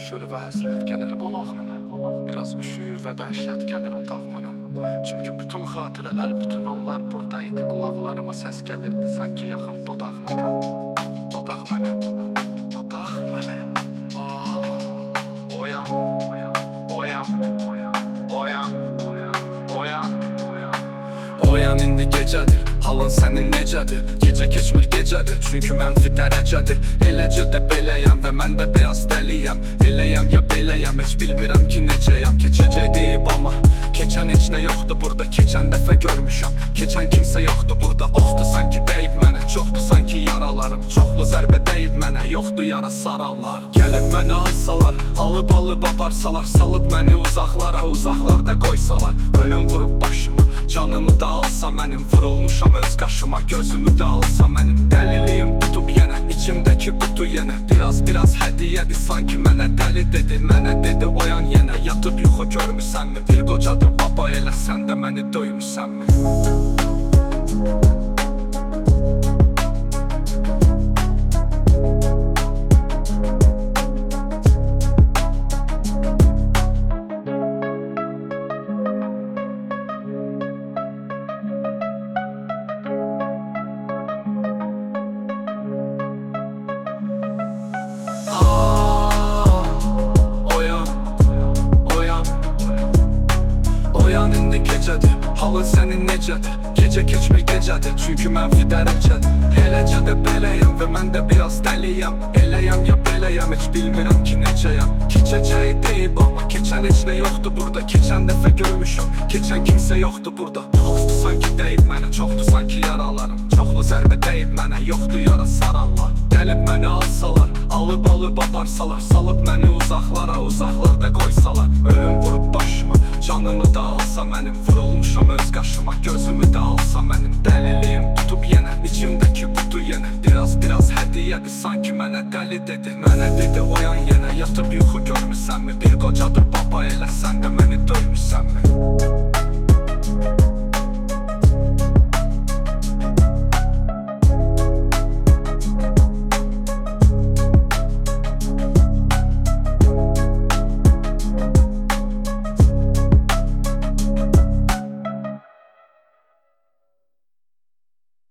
şöyle ve həsrət gəlir qulağına. Biraz üşüyür və dəhşət gəlir otağıma. Çünki bütün xatirələr, bütün onlar buradaydı. Qulaqlarıma səs gəlirdi sanki yaxın dodağına. Dodaq mənə, dodaq mənə. Oyan, oyan, oyan, oyan. Oyan indi gecədir, halın sənin necədir? Gecə keçmir gecədir, çünki mənfi dərəcədir. Eləcə də beləyəm və mən də beyaz dəliyəm. Eləyəm ya beləyəm, heç bilmirəm ki necəyəm. Keçəcək deyib amma keçən heç nə yoxdur burada. Keçən dəfə görmüşəm, keçən kimsə yoxdur burada. Oxdur sanki deyib mənə, çoxdur sanki yaralarım. Çoxlu zərbə deyib mənə, yoxdur yara sararlar. Gəlib mənə alsalar, alıb aparsalar. Salıb məni uzaqlara, uzaqlarda qoysalar. Ölüm vurub başımı, canımı da alsa mənim. Vurulmuşam öz qaşıma, gözümü də alsa mənim. Dəliliyim tutub yenə, içimdəki qutu yenə. Biraz hədiyyədir sanki mənə dəli dedi. Mənə dedi oyan yenə, yatıb yuxu görmüsənmi? Bir qocadır baba elə, sən də məni döymüsənmi? Oyan indi gecədir, halın sənin necədir? Gecə keçmir gecədir, çünki mənfi dərəcədir. Eləcə də beləyəm və mən də biraz dəliyəm. Eləyəm ya beləyəm, heç bilmirəm ki necəyəm. Keçəcəyi deyib amma keçən heç nə yoxdur burada. Keçən dəfə görmüşəm, keçən kimsə yoxdur burada. Çoxdur sanki deyib mənə, çoxdur sanki yaralarım. Çoxlu zərbə deyib mənə, yoxdur yara sararlar. Gəlib məni alsalar, alıb aparsalar. Salıb məni uzaqlara, uzaqlarda qoysalar. Ölüm vurub başıma, canımı da alsa mənim. Vurulmuşam öz qaşıma, gözümü də alsa mənim. Dəliliyim tutub yenə, içimdəki qutu yenə. Biraz hədiyyədir sanki mənə dəli dedi. Mənə dedi oyan yenə, yatıb yuxu görmüsənmi? Bir